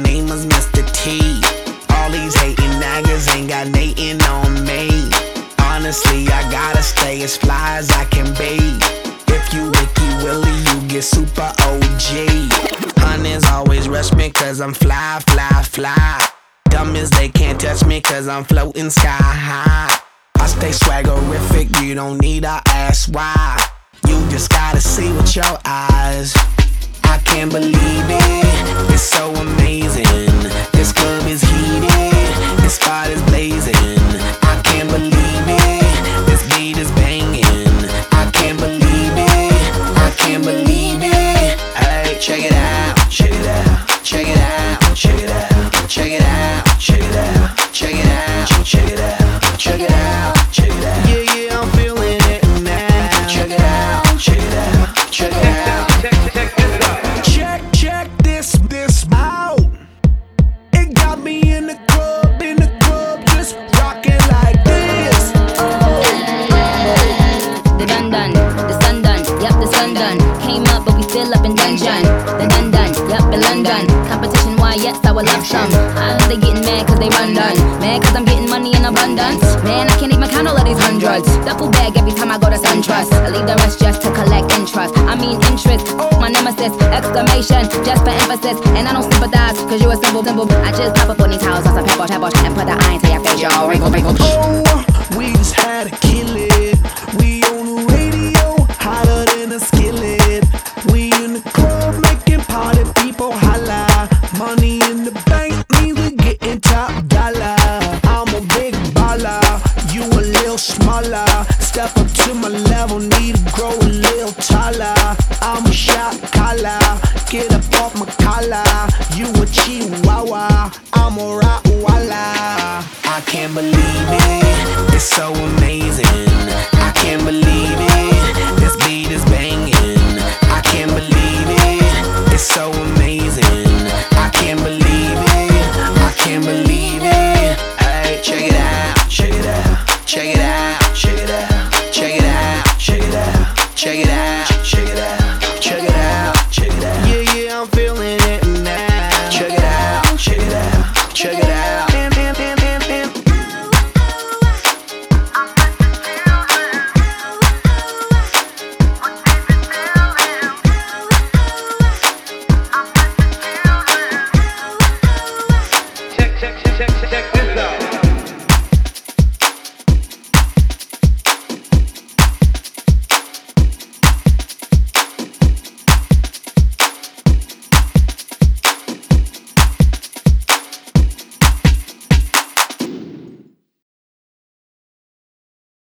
name is Mr. T. All these hating niggas ain't got natin' on me. Honestly, I gotta stay as fly as I can be. If you Wiki Willie, you get super OG. Hunters always rush me cause I'm fly, fly, fly. Dumb as they can't touch me cause I'm floating sky high. I stay swaggerific, you don't need to ask why. You just gotta see with your eyes. I can't believe it, it's so amazing. This club is heated, this spot is blazing. I can't believe it, this beat is banging. I can't believe it, I can't believe it. Hey, check it out, check it out, check it out, check it out, check it out, check it out, check it out, check it out, check it out, check it out. Yeah, yeah, I'm feeling it now. Check it out, check it out, check it out. Check this out. It got me in the club, just rocking like this. The done done, the sun done, yep, the sun done. Came up, but we still up in dungeon. The done done, yep, in London. Competition, why, yes, I would love some. They getting mad cause they run done. Mad cause I'm getting money in abundance. Man, I can't even count all of these hundreds. Duffel bag every time I go to SunTrust. I leave the rest just to collect interest. I mean interest, my nemesis, exclamation, just for emphasis. And I don't sympathize cause you a simple. I just pop up on these houses on some pepper and put the iron to your face, y'all. Wrinkle. Oh, we just had to kill it. We on the radio, hotter than a skillet. We in the club making party people holla. Money in the bank means we getting top dollar. I'm a big baller, you a little smaller. Step up to my level, need to grow a little taller. I'm a shot caller, get up off my collar. You a chihuahua, I'm a Rottweiler. I can't believe it, it's so amazing. I can't believe it, this beat is banging. I can't believe it, it's so amazing.